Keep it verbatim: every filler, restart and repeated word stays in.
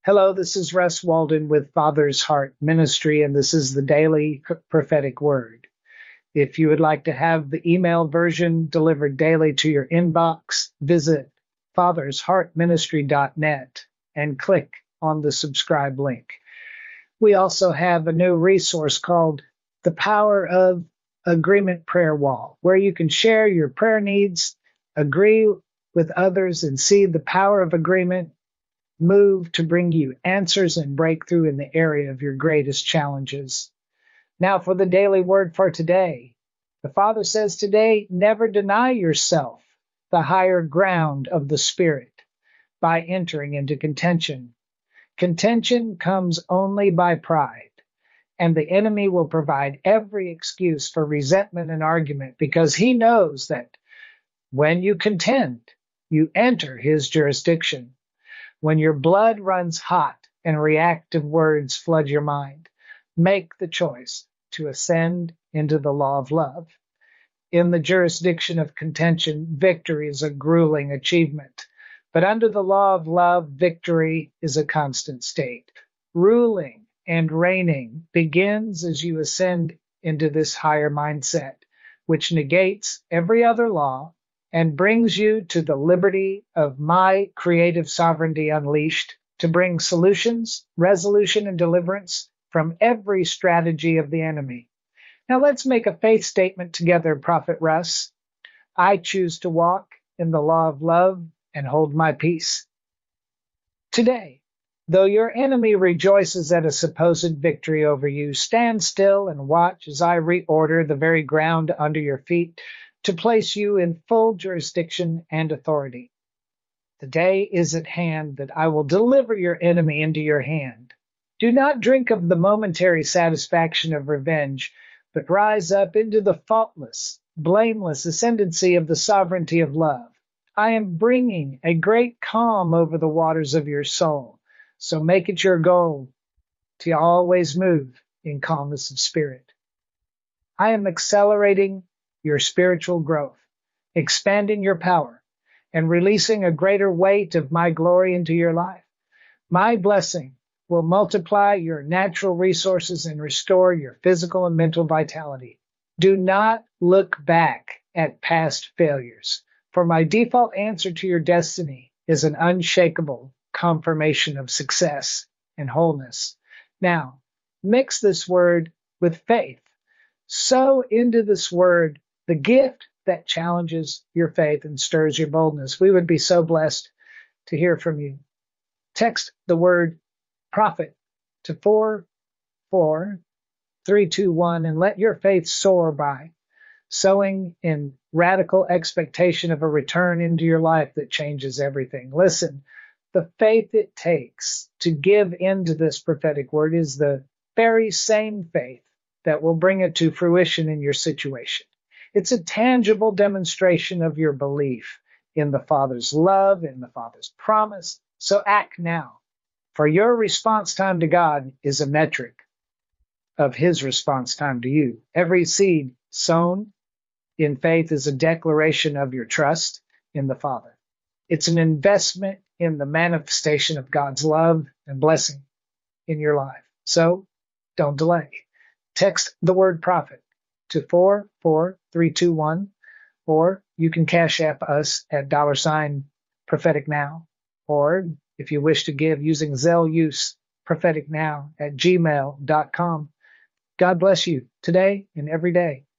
Hello, this is Russ Walden with Father's Heart Ministry, and this is the Daily Prophetic Word. If you would like to have the email version delivered daily to your inbox, visit fathers heart ministry dot net and click on the subscribe link. We also have a new resource called The Power of Agreement Prayer Wall, where you can share your prayer needs, agree with others, and see the power of agreement move to bring you answers and breakthrough in the area of your greatest challenges. Now for the daily word for today. The Father says today, never deny yourself the higher ground of the Spirit by entering into contention. Contention comes only by pride, and the enemy will provide every excuse for resentment and argument because he knows that when you contend, you enter his jurisdiction. When your blood runs hot and reactive words flood your mind, make the choice to ascend into the law of love. In the jurisdiction of contention, victory is a grueling achievement. But under the law of love, victory is a constant state. Ruling and reigning begins as you ascend into this higher mindset, which negates every other law and brings you to the liberty of my creative sovereignty unleashed to bring solutions, resolution, and deliverance from every strategy of the enemy. Now let's make a faith statement together, Prophet Russ. I choose to walk in the law of love and hold my peace. Today, though your enemy rejoices at a supposed victory over you, stand still and watch as I reorder the very ground under your feet to place you in full jurisdiction and authority. The day is at hand that I will deliver your enemy into your hand. Do not drink of the momentary satisfaction of revenge, but rise up into the faultless, blameless ascendancy of the sovereignty of love. I am bringing a great calm over the waters of your soul, so make it your goal to always move in calmness of spirit. I am accelerating your spiritual growth, expanding your power, and releasing a greater weight of my glory into your life. My blessing will multiply your natural resources and restore your physical and mental vitality. Do not look back at past failures, for my default answer to your destiny is an unshakable confirmation of success and wholeness. Now, mix this word with faith. Sow into this word the gift that challenges your faith and stirs your boldness. We would be so blessed to hear from you. Text the word prophet to four four three two one and let your faith soar by, sowing in radical expectation of a return into your life that changes everything. Listen, the faith it takes to give into this prophetic word is the very same faith that will bring it to fruition in your situation. It's a tangible demonstration of your belief in the Father's love, in the Father's promise. So act now, for your response time to God is a metric of his response time to you. Every seed sown in faith is a declaration of your trust in the Father. It's an investment in the manifestation of God's love and blessing in your life. So don't delay. Text the word prophet to four four three two one, or you can cash app us at dollar sign prophetic now, or if you wish to give using Zelle use prophetic now at gmail dot com. God bless you today and every day.